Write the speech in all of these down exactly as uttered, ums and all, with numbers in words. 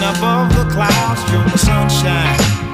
above the clouds, you're the sunshine.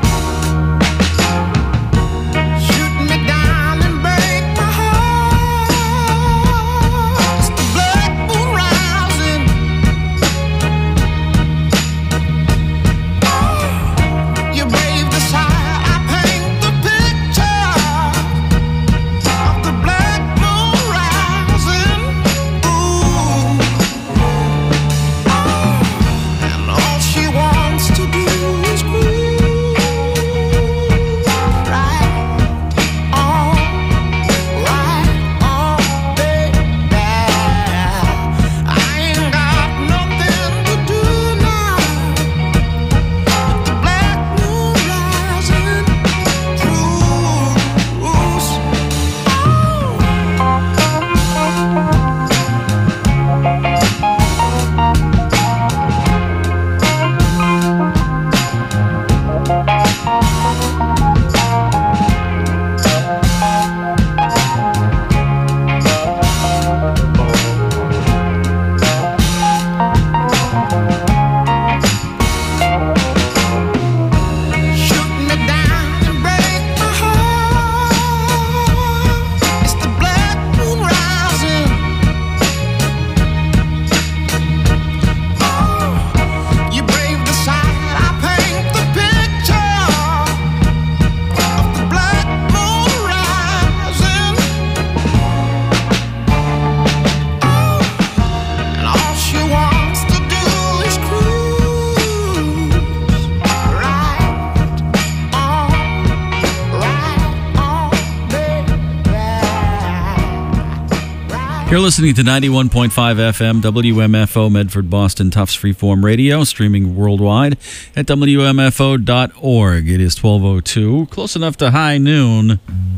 You're listening to ninety-one point five F M, W M F O, Medford, Boston, Tufts Freeform Radio, streaming worldwide at W M F O dot org. It is twelve oh two, close enough to high noon.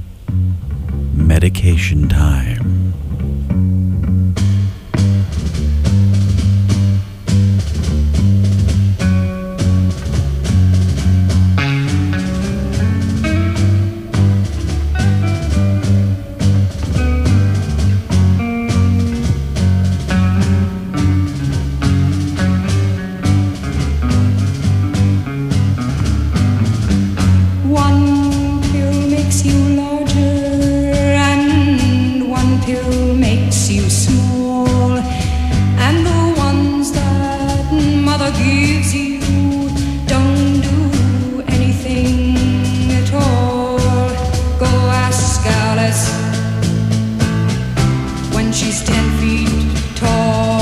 Medication time. One pill makes you larger and one pill makes you small, and the ones that mother gives you don't do anything at all. Go ask Alice when she's ten feet tall.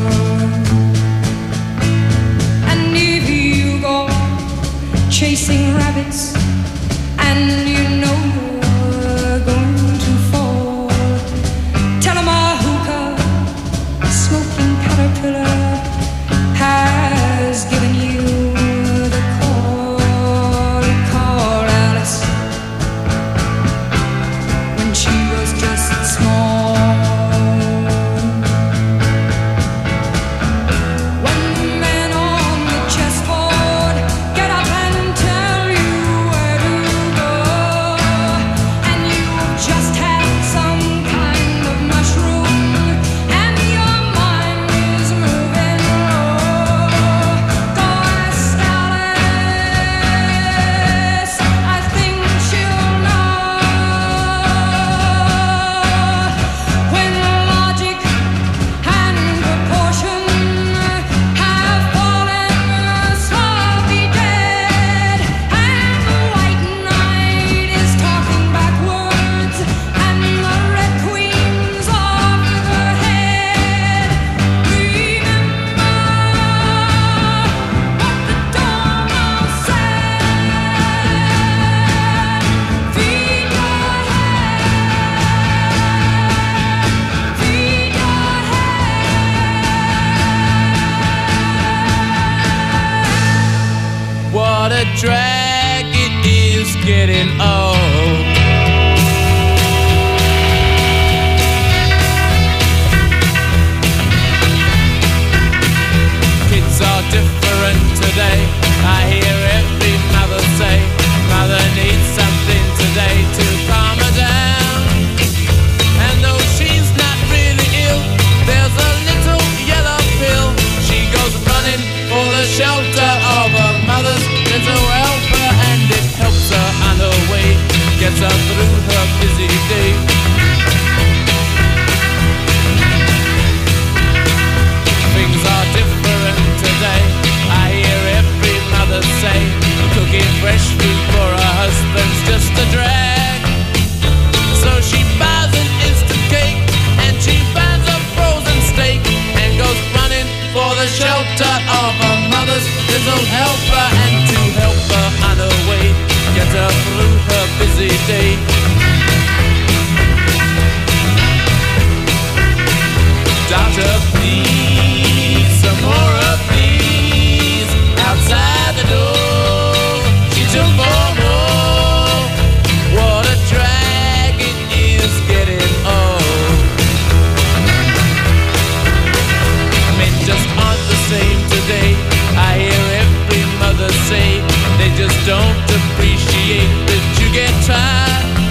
And if you go chasing rabbits and you know you're going to fall, tell 'em a hookah, a smoking caterpillar has given you the call. You call Alice when she was just small. When the men on the chessboard get up and tell you where to go, and you've just had some kind of mushroom, and your mind is moving low, go ask Alice, I think she'll know. When logic and proportion have fallen sloppy dead, and the white knight is talking backwards, and the red queen's off her head, remember what the Dormouse said. Feed your head, feed your head. What a drag it is getting old. Kids are different today. I hear every mother say, mother needs something today to calm her down. And though she's not really ill, there's a little yellow pill. She goes running for the shelter is a helper, and it helps her on her way, gets her through her busy day. Things are different today, I hear every mother say, cooking fresh food for her husband's just a drag. So she buys an instant cake, and she finds a frozen steak, and goes running for the shelter of her mother's little helper. And to help her on her way, get her through her busy day. Doctor, please, some more of these outside the door. She took four more. What a drag it is getting old. Men just aren't the same today. I hear every mother say they just don't appreciate that you get tired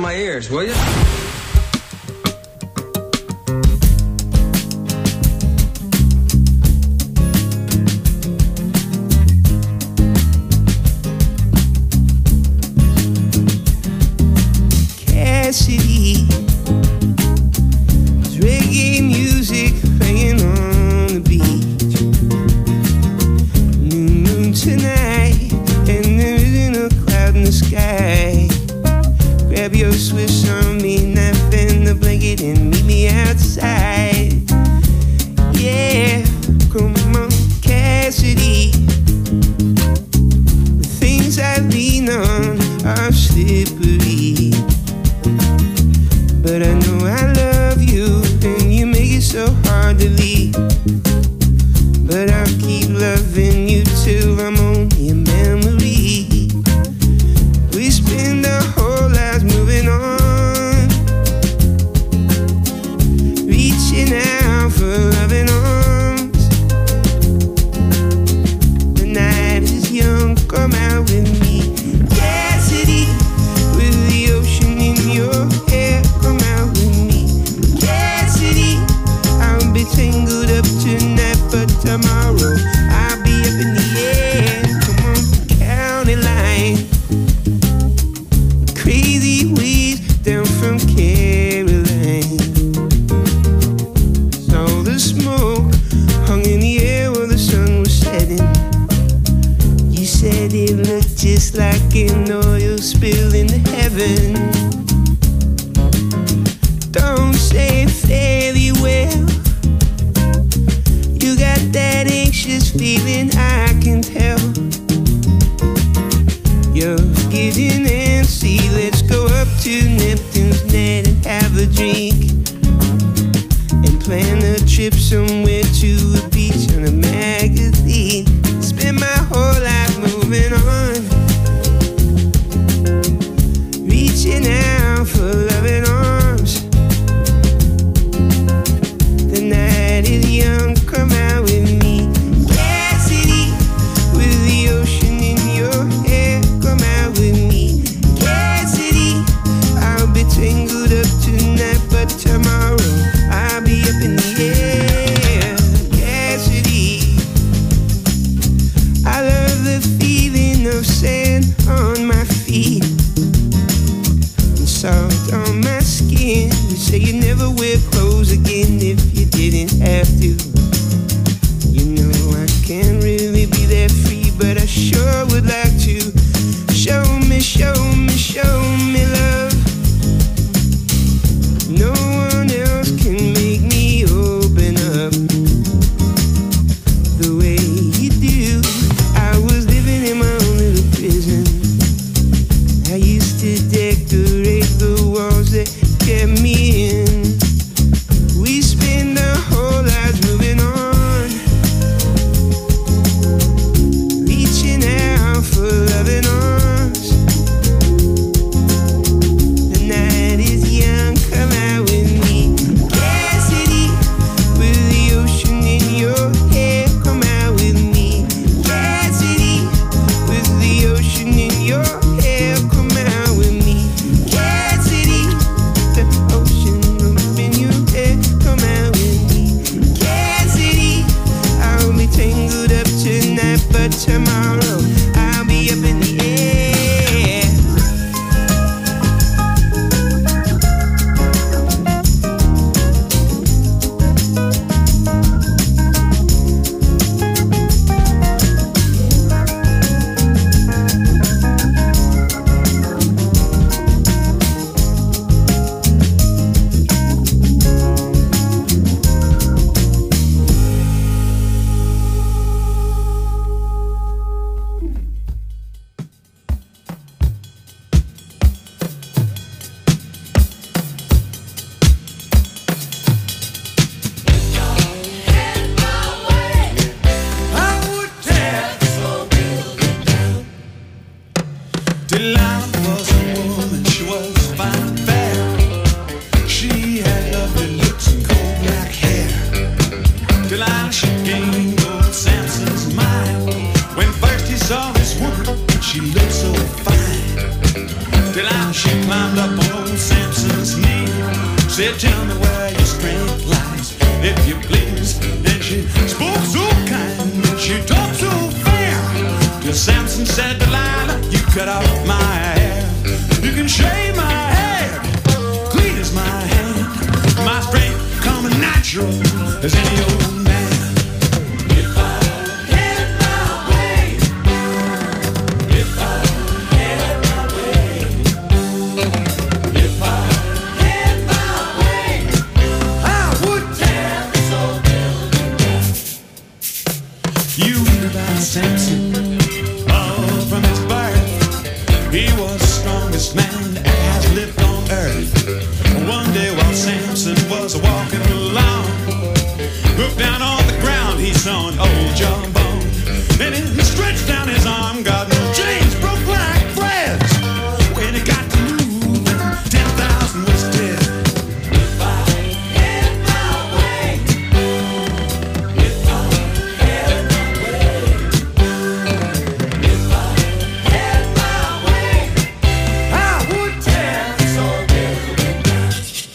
my ears, will you? Cassidy, there's reggae music playing on the beach. New moon tonight, and there isn't a cloud in the sky. Grab your Swiss Army knife and the blanket and meet me outside. Yeah, come on, Cassidy. The things I lean on are slippery, but I know I love you, and you make it so hard to leave. But I'll keep loving you till I'm only a memory. We spend our whole lives moving on, reaching out for loving arms. The night is young, come out with me. Cassidy, with the ocean in your hair, come out with me. Cassidy, I'll be tangled up tonight, but tomorrow I'll be up in the air. Come on, county line, crazy waves down from Caroline. Saw the smoke hung in the air while the sun was setting. You said it looked just like an oil spill into heaven. Don't say it fairly well. You got that anxious feeling, I can tell. You're getting antsy. Let's go up to Neptune's net and have a drink, and plan a trip somewhere to a beach on a magazine. Spend my whole life moving on, reaching out for loving arms. The night is young, come out with me. Cassidy, with the ocean in your hair, come out with me. Cassidy, I'll be tangled up tonight, but tomorrow I'll be up in the air. Cassidy. said, Delilah, you cut off my hair. You can shave my head, clean as my hand. My strength coming natural as any old man. If I had my way, if I had my way, if I had my way, I would tear this old building down. You read about Samson, oh, from his birth, he was the strongest man that has lived on earth. One day while Samson was walking along, looked down on the ground, he saw an old jawbone. Then he stretched down his arm, got no chains, broke like threads. When he got to moving, ten thousand was dead. If I had my way, if I had my way, if I had my way, I would tear this old building down.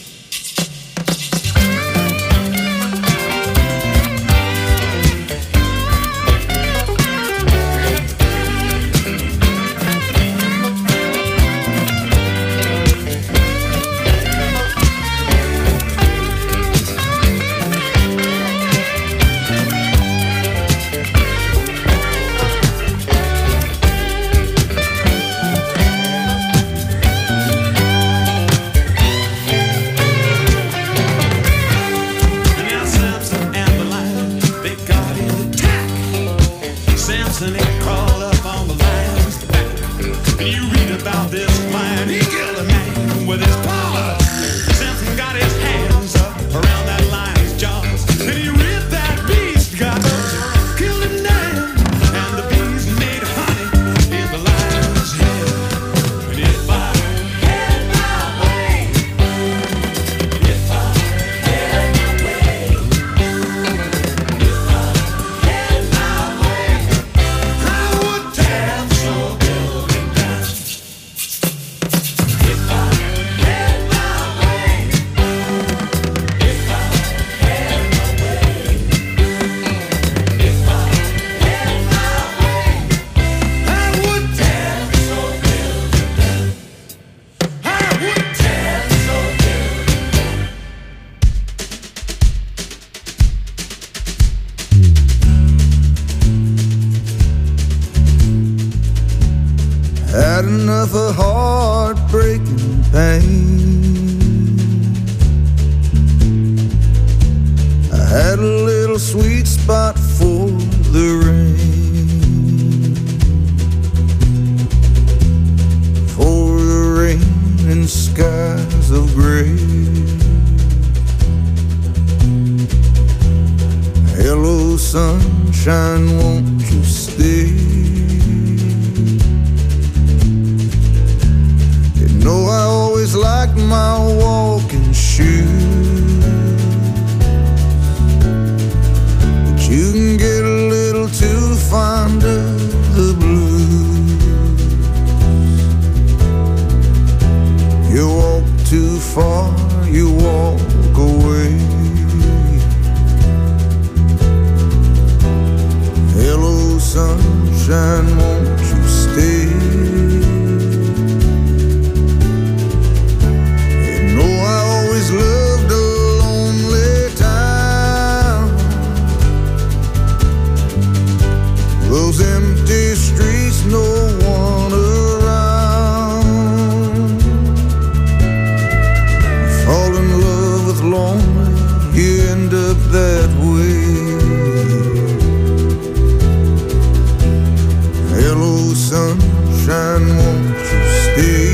Now Samson and Delilah, they got in attack. Samson, he crawled up on the lion's back. And you read about this lion, he killed a man with his paw. Samson got his hands up around that lion's jaws, and he ripped that beast, got killed him down. And the beast made honey in the lion's head. And if I had my way, if I had my way, if I had my way, I would tear this old building down. If I had my way, if I had my way, if I had my way, I would tear this old building down. I would tear this old building down. Had enough of heartbreaking pain. I had a little sweet spot for the rain, for the rain and skies of gray. Hello, sunshine, won't you stay? You know I always liked my walking shoes, but you can get a little too fond of the blues. You walk too far, you walk away. Hello, sunshine, won't you stay? Loved a lonely town, those empty streets, no one around. Fall in love with lonely, you end up that way. Hello, sunshine, won't you stay?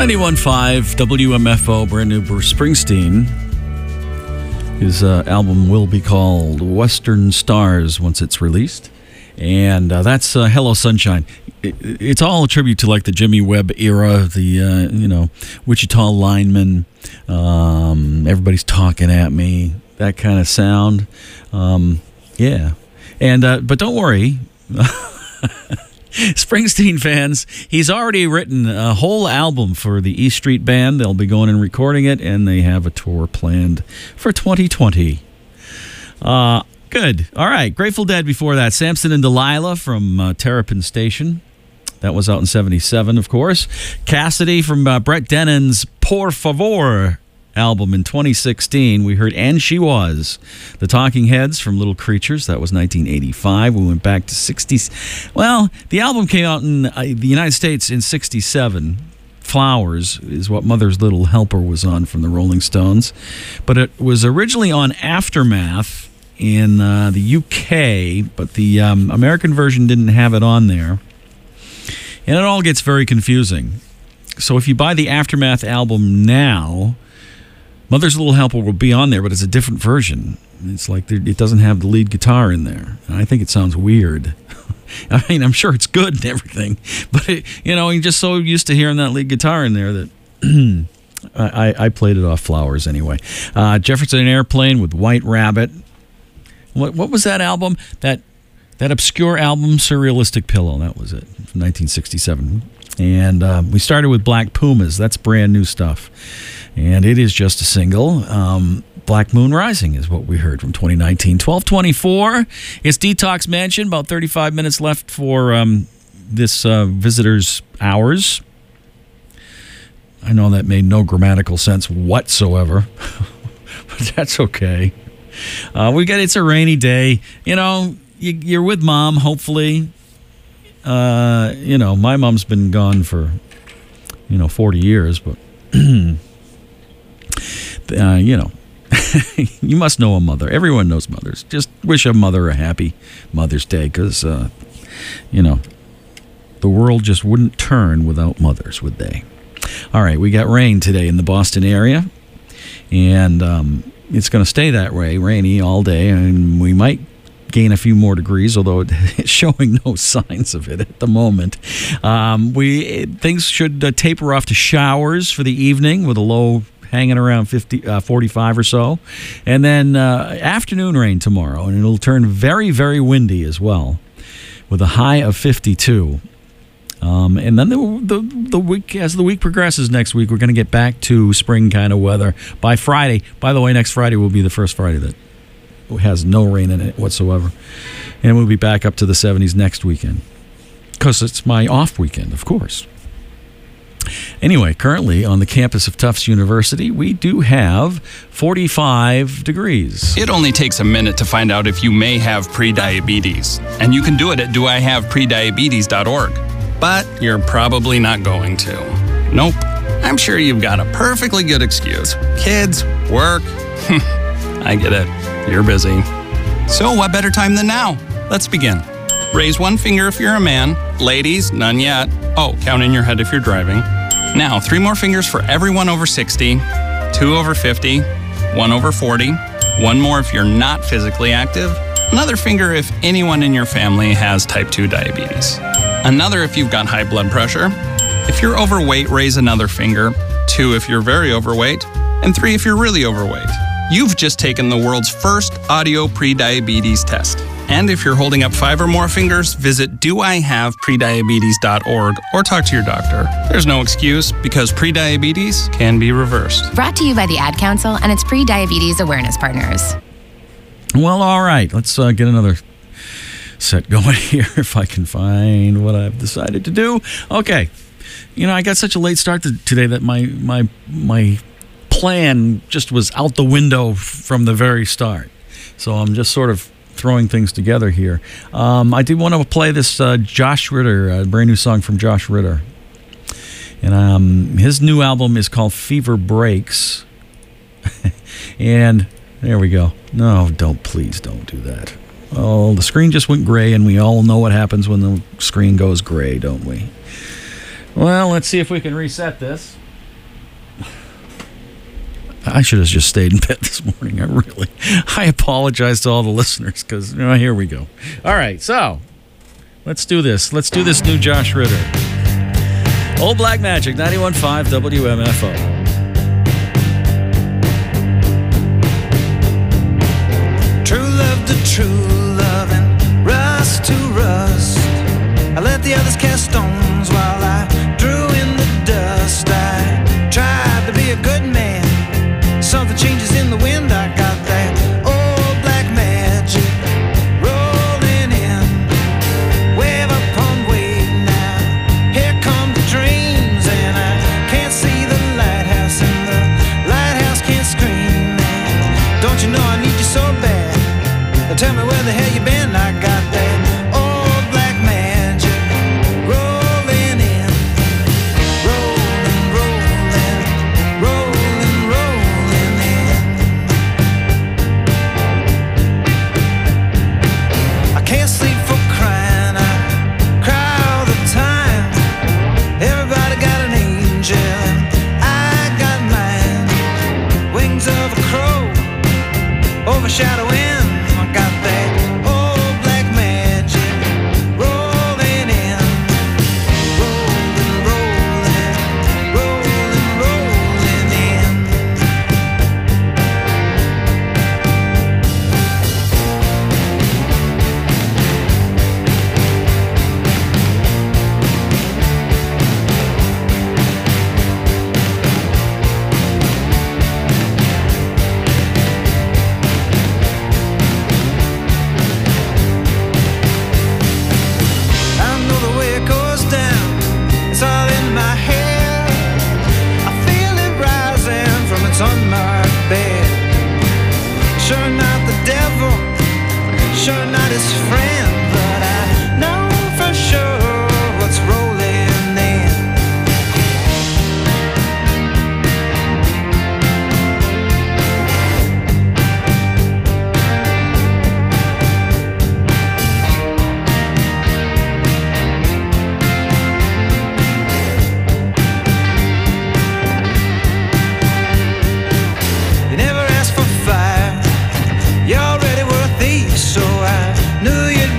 ninety-one point five W M F O, brand new Bruce Springsteen. His uh, album will be called Western Stars once it's released. And uh, that's uh, Hello Sunshine. It, it's all a tribute to like the Jimmy Webb era, the, uh, you know, Wichita lineman, um, everybody's talking at me, that kind of sound. Um, yeah. And, uh, but don't worry. Springsteen fans, he's already written a whole album for the E Street Band. They'll be going and recording it, and they have a tour planned for twenty twenty. Uh, good. All right. Grateful Dead before that. Samson and Delilah from uh, Terrapin Station. That was out in seventy-seven, of course. Cassidy from uh, Brett Denon's Por Favor album in twenty sixteen. We heard And She Was. The Talking Heads from Little Creatures. That was nineteen eighty-five. We went back to sixties. Well, the album came out in uh, the United States in sixty-seven. Flowers is what Mother's Little Helper was on from the Rolling Stones. But it was originally on Aftermath in uh, the U K, but the um, American version didn't have it on there. And it all gets very confusing. So if you buy the Aftermath album now, Mother's Little Helper will be on there, but it's a different version. It's like it doesn't have the lead guitar in there. And I think it sounds weird. I mean, I'm sure it's good and everything, but, it, you know, you're just so used to hearing that lead guitar in there that I, I played it off Flowers anyway. Uh, Jefferson Airplane with White Rabbit. What what was that album? That that obscure album, Surrealistic Pillow. That was it, from nineteen sixty-seven. And uh, we started with Black Pumas. That's brand new stuff. And it is just a single. Um, Black Moon Rising is what we heard from twenty nineteen. twelve twenty-four. It's Detox Mansion. About thirty-five minutes left for um, this uh, visitor's hours. I know that made no grammatical sense whatsoever. But that's okay. Uh, we got. It's a rainy day. You know, you, you're with Mom, hopefully. Uh, you know, my mom's been gone for, you know, forty years, but, uh, you know, you must know a mother. Everyone knows mothers. Just wish a mother a happy Mother's Day because, uh, you know, the world just wouldn't turn without mothers, would they? All right, we got rain today in the Boston area, and um, it's going to stay that way, rainy all day, and we might gain a few more degrees, although it's showing no signs of it at the moment. Um, we things should uh, taper off to showers for the evening with a low hanging around fifty, uh, forty-five or so. And then uh, afternoon rain tomorrow, and it'll turn very, very windy as well with a high of fifty-two. Um, and then the, the the week as the week progresses next week, we're going to get back to spring kind of weather by Friday. By the way, next Friday will be the first Friday that has no rain in it whatsoever. And we'll be back up to the seventies next weekend because it's my off weekend, of course. Anyway, currently on the campus of Tufts University, we do have forty-five degrees. It only takes a minute to find out if you may have prediabetes, and you can do it at do I have prediabetes dot org. But you're probably not going to. Nope. I'm sure you've got a perfectly good excuse. Kids, work. I get it. You're busy. So what better time than now? Let's begin. Raise one finger if you're a man. Ladies, none yet. Oh, count in your head if you're driving. Now, three more fingers for everyone over sixty, two over fifty, one over forty, one more if you're not physically active, another finger if anyone in your family has type two diabetes, another if you've got high blood pressure. If you're overweight, raise another finger, two if you're very overweight, and three if you're really overweight. You've just taken the world's first audio prediabetes test. And if you're holding up five or more fingers, visit do I have prediabetes dot org or talk to your doctor. There's no excuse because prediabetes can be reversed. Brought to you by the Ad Council and its pre-diabetes awareness partners. Well, all right. Let's uh, get another set going here if I can find what I've decided to do. Okay. You know, I got such a late start to, today that my my my plan just was out the window from the very start. So I'm just sort of throwing things together here. Um, I did want to play this uh, Josh Ritter, a brand new song from Josh Ritter. And um, his new album is called Fever Breaks. And there we go. No, don't, please don't do that. Oh, the screen just went gray, and we all know what happens when the screen goes gray, don't we? Well, let's see if we can reset this. I should have just stayed in bed this morning. I really, I apologize to all the listeners because, you know, here we go. All right, so let's do this. Let's do this new Josh Ritter. Old Black Magic, ninety-one point five W M F O. True love to true love and rust to rust. I let the others cast stones while I drew in the dust. I tried to be a good man. Something changes in the wind. I got that old black magic rolling in, wave upon wave now. Here come the dreams, and I can't see the lighthouse, and the lighthouse can't scream. And don't you know I need you so bad? Tell me where the hell you been. I got that old black magic rolling in, rolling, rolling, rolling, rolling in. I can't sleep for crying. I cry all the time. Everybody got an angel, and I got mine. Wings of a crow overshadowing. I got that old black magic rolling in, rolling, rolling, rolling, rolling in. I know the way it goes down. It's all in my head. I feel it rising from its unmarked bed. Sure not the devil, sure not his friend, but I know for sure what's rolling in. You never asked for fire, you already were a thief, so I knew you'd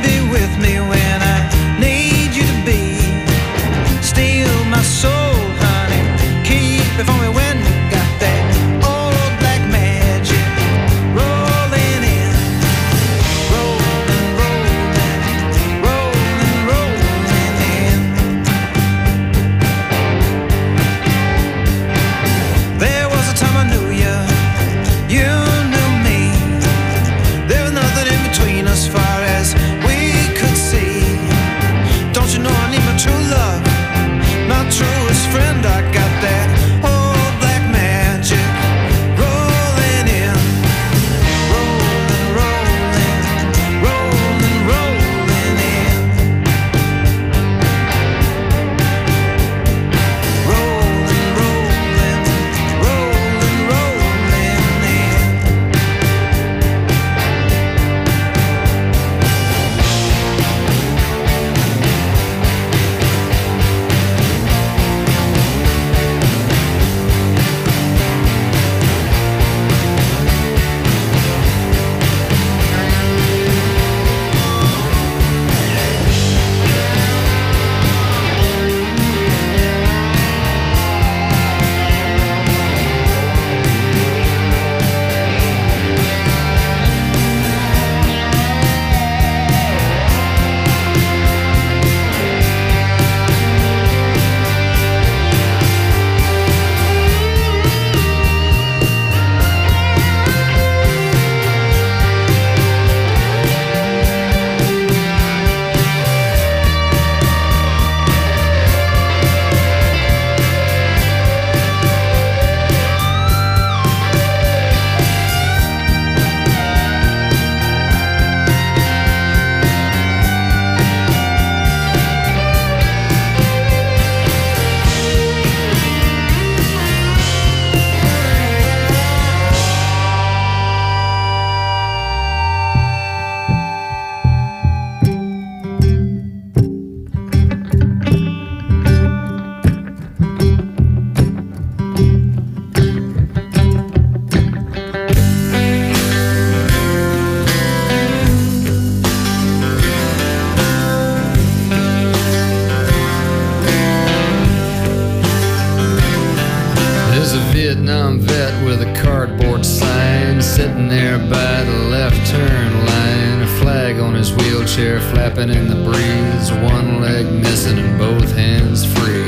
Vietnam vet with a cardboard sign, sitting there by the left turn line. A flag on his wheelchair flapping in the breeze, one leg missing and both hands free.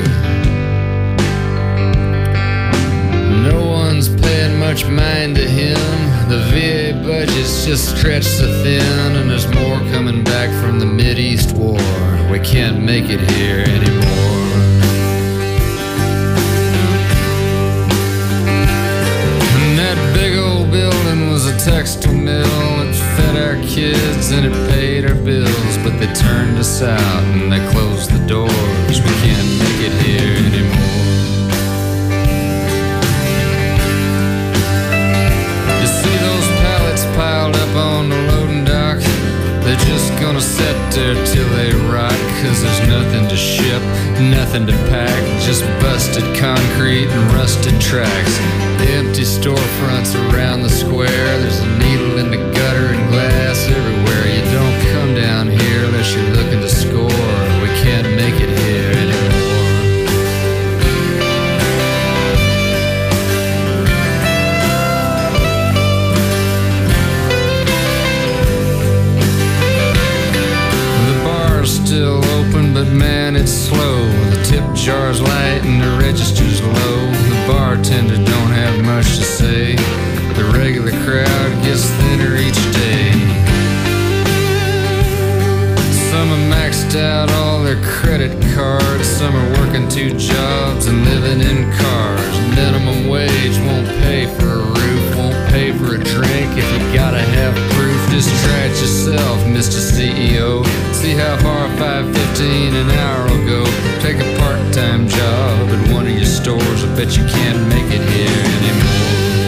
No one's paying much mind to him. The V A budget's just stretched so thin, and there's more coming back from the Mideast war. We can't make it here anymore. And that big old building was a textile mill. It fed our kids and it paid our bills, but they turned us out and they closed the doors. We can't make it here anymore. Piled up on the loading dock, they're just gonna sit there till they rot. Cause there's nothing to ship, nothing to pack, just busted concrete and rusted tracks. The empty storefronts around the square, there's a needle in the gutter and glass everywhere. You don't come down here unless you're looking to score. We can't make it here anymore. Still open, but man, it's slow. The tip jar's light and the register's low. The bartender don't have much to say. The regular crowd gets thinner each day. Some are maxed out all their credit cards. Some are working two jobs and living in cars. Minimum wage won't pay for a roof, won't pay for a drink. If you gotta have proof, just try it yourself, Mister C E O. See how far five fifteen an hour will go. Take a part-time job at one of your stores. I bet you can't make it here anymore.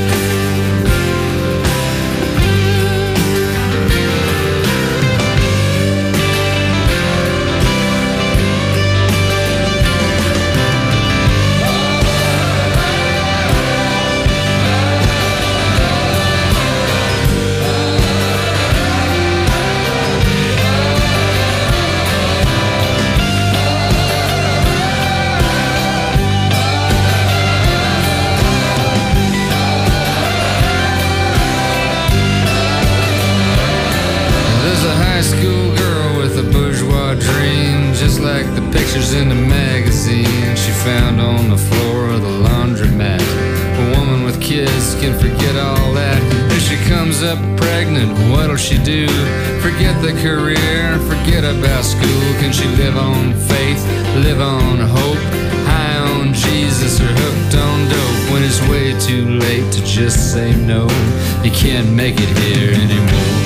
In the magazine she found on the floor of the laundromat. A woman with kids can forget all that. If she comes up pregnant, what'll she do? Forget the career, forget about school. Can she live on faith, live on hope? High on Jesus or hooked on dope? When it's way too late to just say no, you can't make it here anymore.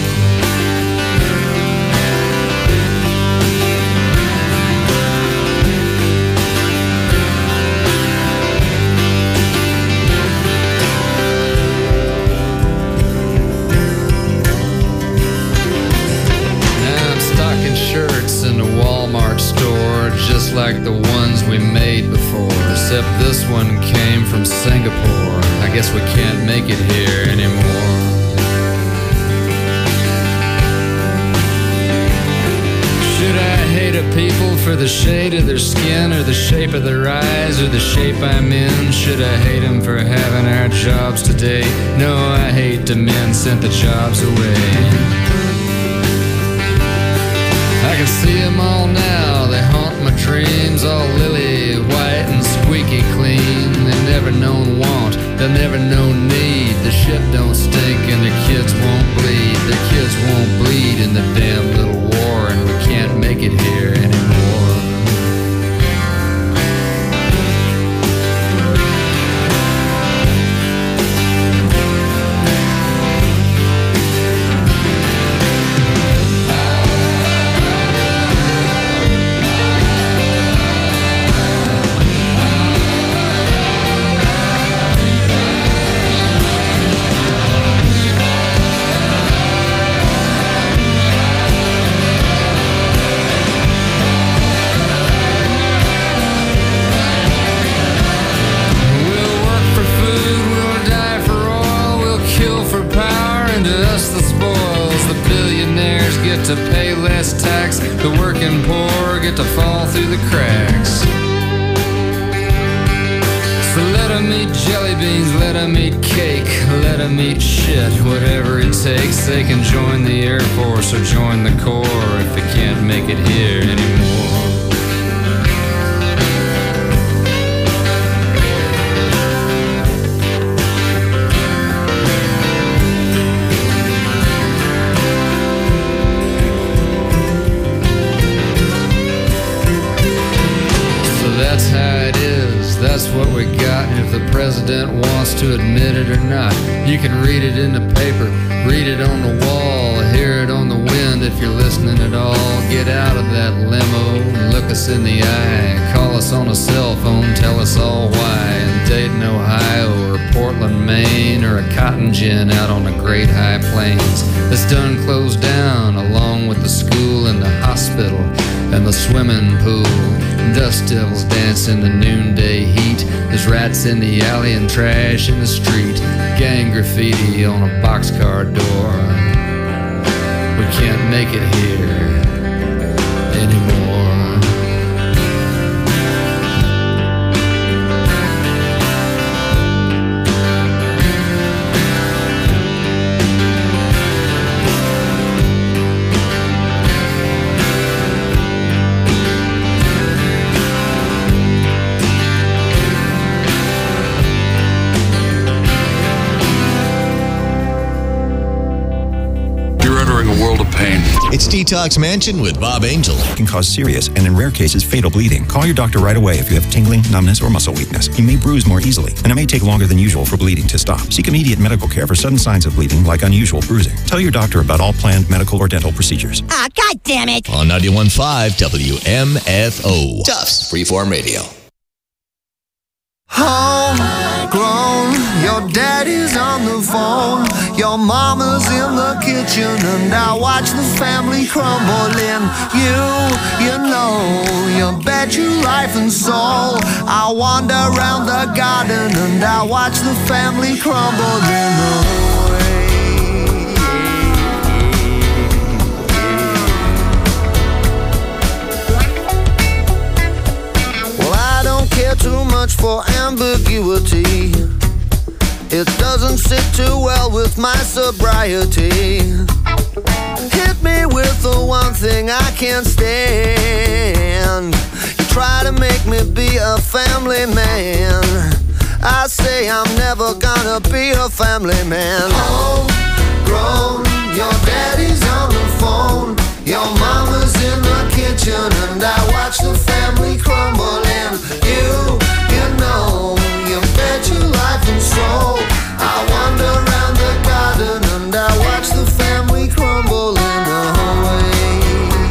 Like the ones we made before, except this one came from Singapore. I guess we can't make it here anymore. Should I hate a people for the shade of their skin, or the shape of their eyes, or the shape I'm in? Should I hate them for having our jobs today? No, I hate the men sent the jobs away. I can see them all now, they haunt my dreams, all lily white and squeaky clean. They've never known want, they'll never know need. The ship don't stink and their kids won't bleed. Their kids won't bleed in the damn little war, and we can't make it here anymore. To pay less tax, the working poor get to fall through the cracks. So let 'em eat jelly beans, let 'em eat let 'em eat shit, whatever it takes. They can join the Air Force or join the Corps if they can't make it here anymore. That's how it is, that's what we got. And if the president wants to admit it or not, you can read it in the paper, read it on the wall, hear it on the wind if you're listening at all. Get out of that limo, look us in the eye, call us on a cell phone, tell us all why. In Dayton, Ohio, or Portland, Maine, or a cotton gin out on the Great High Plains that's done closed down, along with the school and the hospital and the swimming pool. Dust devils dance in the noonday heat. There's rats in the alley and trash in the street. Gang graffiti on a boxcar door. We can't make it here anymore. It's Detox Mansion with Bob Angel. It can cause serious and, in rare cases, fatal bleeding. Call your doctor right away if you have tingling, numbness, or muscle weakness. You may bruise more easily, and it may take longer than usual for bleeding to stop. Seek immediate medical care for sudden signs of bleeding, like unusual bruising. Tell your doctor about all planned medical or dental procedures. Ah, oh, God damn it! On ninety-one point five W M F O. Tufts Freeform Radio. Homegrown, your daddy's on the phone, your mama's in the kitchen, and I watch the family crumbling. You, you know, you bet your life and soul. I wander around the garden and I watch the family crumbling away. Well, I don't care too much for ambiguity. It doesn't sit too well with my sobriety. Hit me with the one thing I can't stand. You try to make me be a family man. I say I'm never gonna be a family man. Homegrown, your daddy's on the phone, your mama's in the kitchen, and I watch the family crumble. And you, you know, you bet your life and soul. I wander around the garden and I watch the family crumble in the hallway.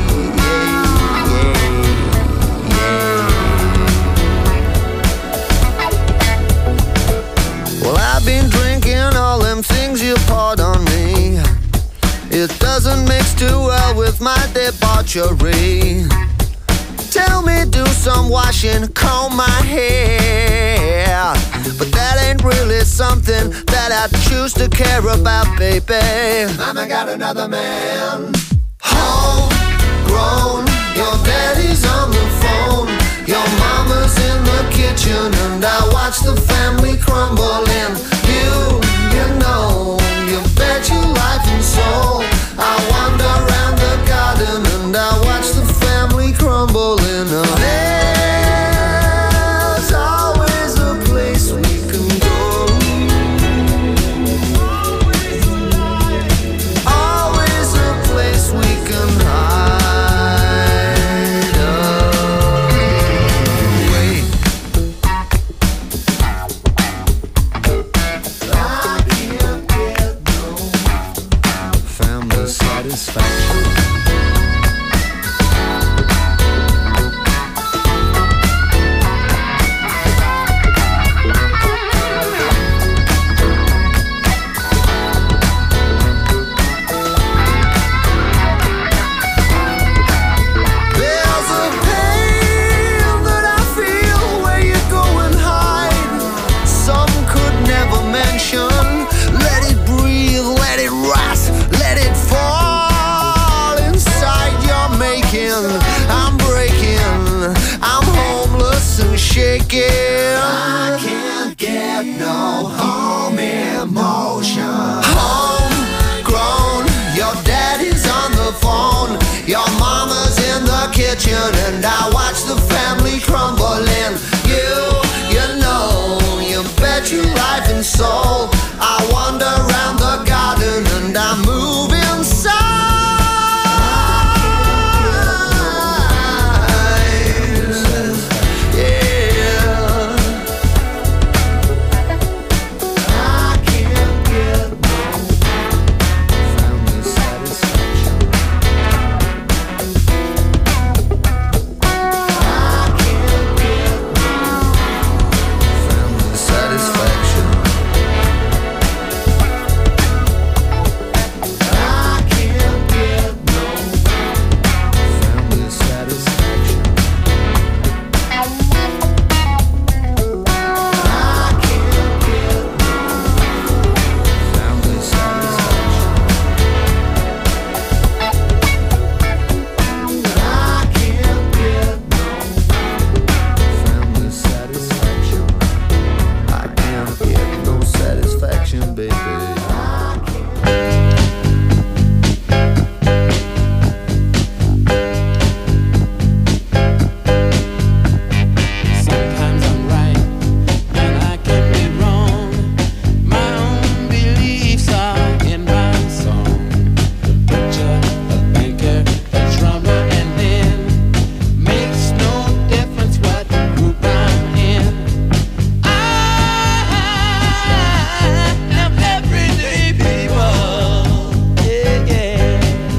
Well, I've been drinking all them things you poured on me. It doesn't mix too well with my debauchery. Tell me, do some washing, comb my hair, but that ain't really something that I choose to care about, baby. Mama got another man. Homegrown, your daddy's on the phone, your mama's in the kitchen, and I watch the family crumble. And you, you know, you bet your life and soul. I wander around the garden and I watch the family crumble in a There's always a place we can go. Always a place we can hide away. I can't get no family satisfaction. I can't get no home emotion. baby. Sometimes I'm right and I can be wrong. My own beliefs are in my song. The butcher, the banker, the drummer, and then makes no difference what group I'm in. I am everyday people. Yeah, yeah.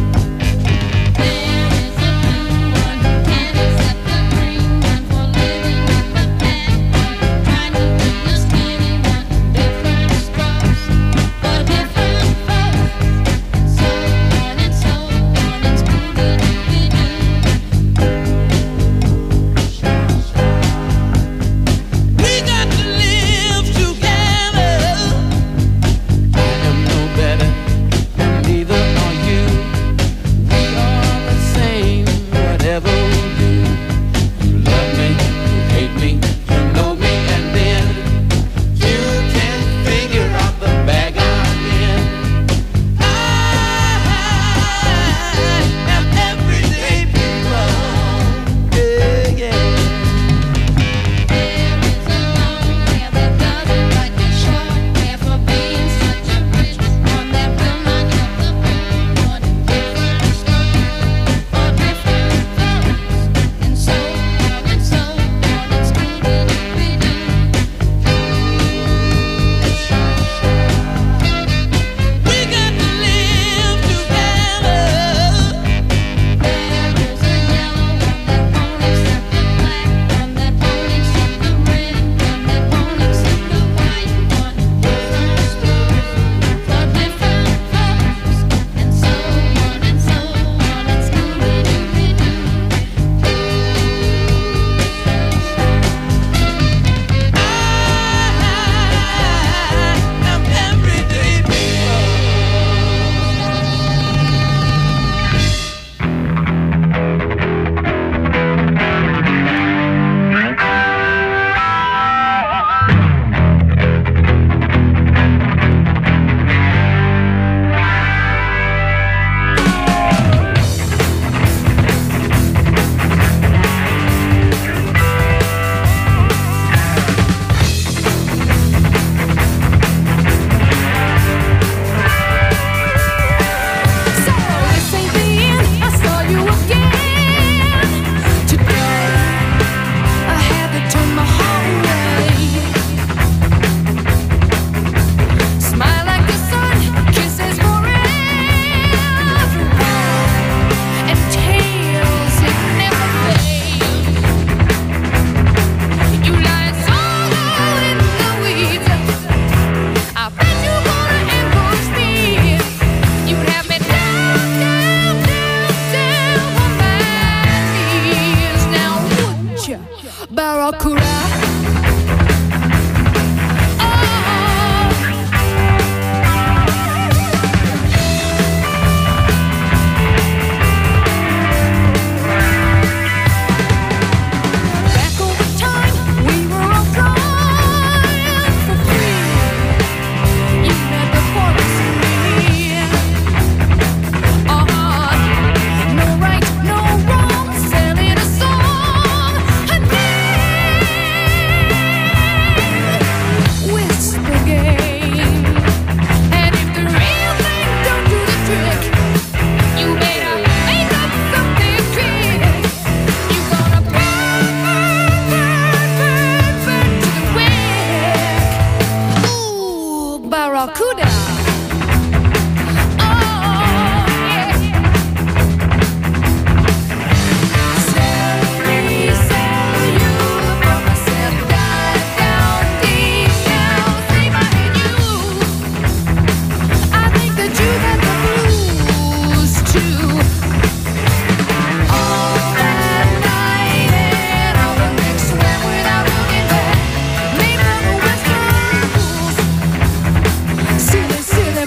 There is a blue one, and it's at the green one for living with the bad one. Trying to be a skinny one, different strokes for different folks. So on and so on and Scooby-Dooby-Doo. We got to live together. I am no better, and neither are you. We are the same, whatever we do. You love me, you hate me, you know me, and then you can figure out the bag I'm in. I am everyday people. Yeah, yeah. There is a long hair that doesn't like the short hair for being such a rich one that will not help the poor one. Different strokes for different folks, and so on and so on and Scooby-Dooby-Doo. We got to live together. There is a yellow one that won't accept the black one, that won't accept the red one, that won't accept the white one. Different strokes for different folks, and so on and so on and Scooby-Dooby-Doo. I am everyday people. So this ain't the end. I saw you again today. I had to turn my heart away. Smile like the sun, kisses forever, and tales that never fade. You lie so low in the weeds. I bet you wanna ambush me. You'd have me down, down, down, down on my knees. Now would ya, Barracuda? Back over time, we were all flying for free. You never promised me. Uh-huh. No right, no wrong, selling a song. A name. Whisper game. And if the real thing don't do the trick, you better make up something quick. You gonna burn, burn, burn, burn, burn to the wick. Ooh, Barracuda. Oh, yeah. Sell me, sell you for myself. Dive down, deep down, sleep I need you. I think that you got the blues too. All that night and all the next swim without looking back. Made of the Western rules. Silly, silly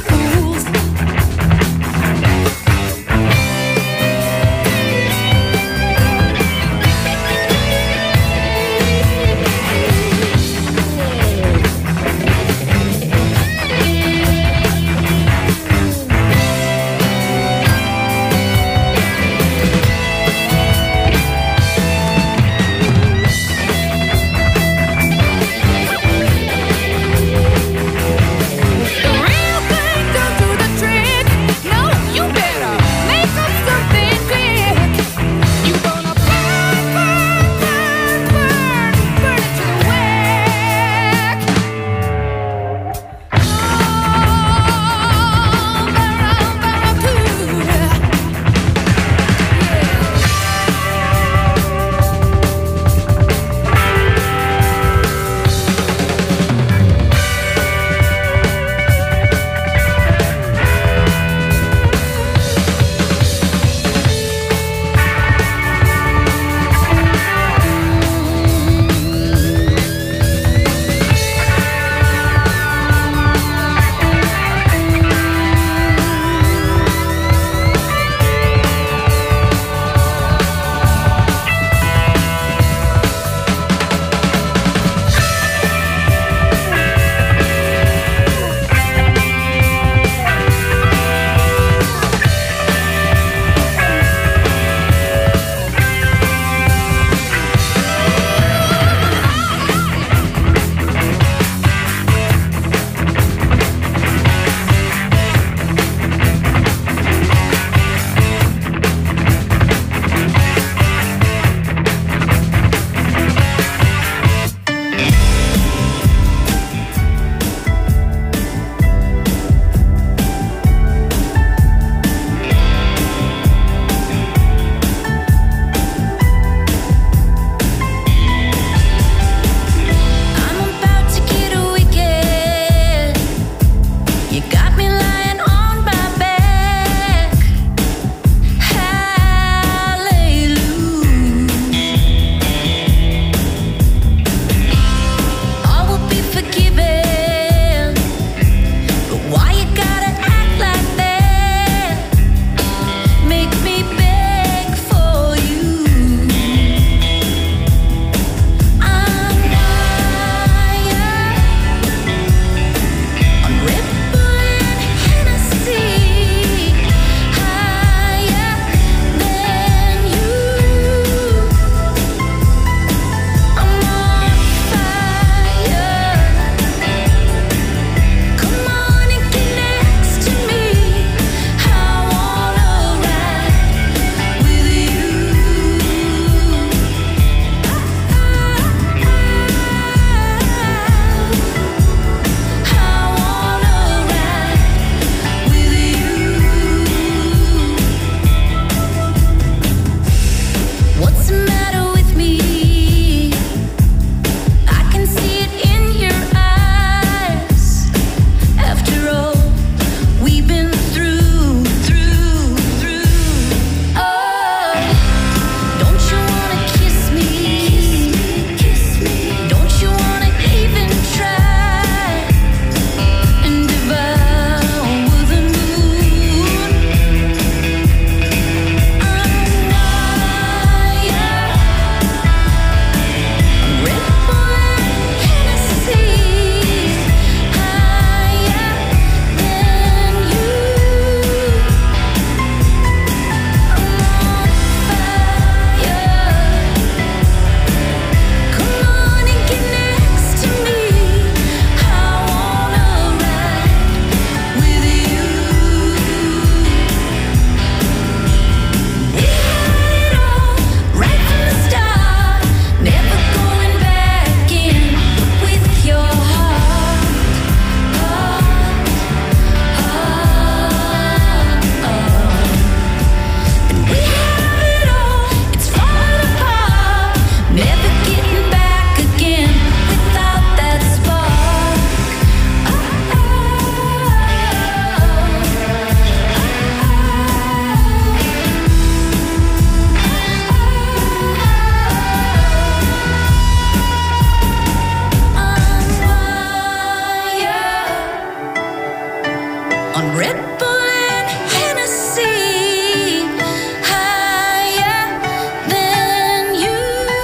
on Red Bull and Hennessy, higher than you.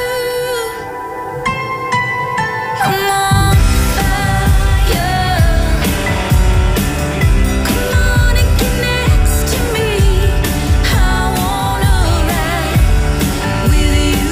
I'm on fire. Come on and get next to me. I wanna ride with you.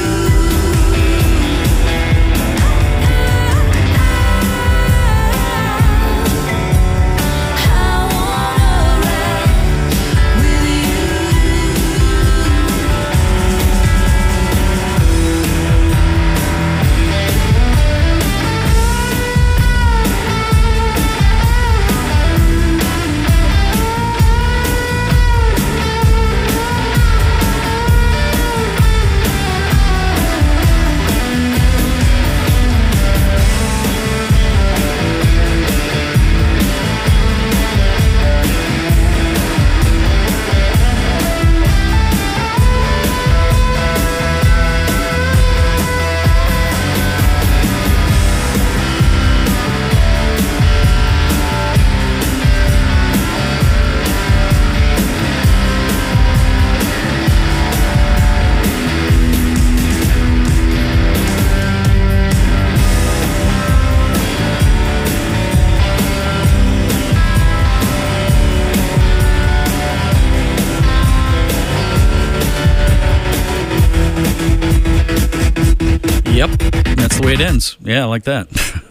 Yep, that's the way it ends. Yeah, like that.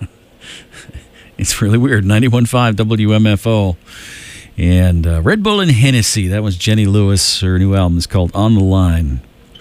It's really weird. ninety-one point five W M F O. And uh, Red Bull and Hennessy. That was Jenny Lewis. Her new album is called On the Line.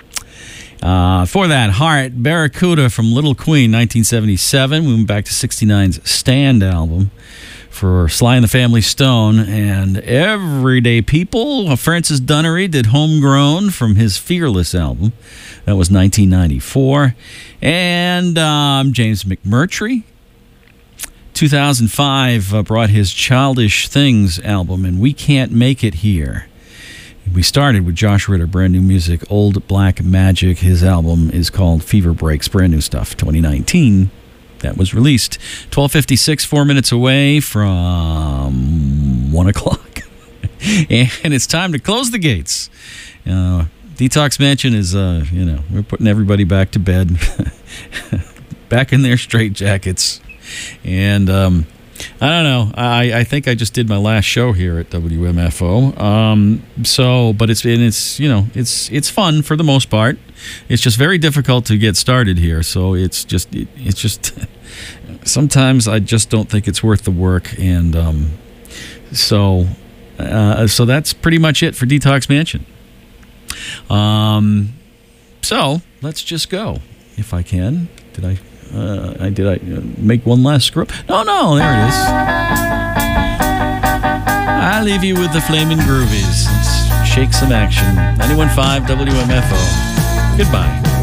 Uh, for that, Heart, Barracuda from Little Queen, nineteen seventy-seven. We went back to sixty-nine's Stand album for Sly and the Family Stone. And Everyday People, Francis Dunnery did Homegrown from his Fearless album. That was nineteen ninety-four. And um, James McMurtry, two thousand five, uh, brought his Childish Things album, and We Can't Make It Here. We started with Josh Ritter, brand new music, Old Black Magic. His album is called Fever Breaks, brand new stuff, twenty nineteen. That was released. twelve fifty-six, four minutes away from one o'clock. And it's time to close the gates. Uh, Detox Mansion is, uh, you know, we're putting everybody back to bed, back in their straitjackets. And um, I don't know. I, I think I just did my last show here at W M F O. Um, so, but it's and it's you know it's it's fun for the most part. It's just very difficult to get started here. So it's just it, it's just sometimes I just don't think it's worth the work. And um, so uh, so that's pretty much it for Detox Mansion. Um, so let's just go, if I can. Did I? Uh, I did I uh, make one last screw up? No, no, there it is. I leave you with the Flamin' Groovies. Let's shake some action. ninety-one point five W M F O. Goodbye.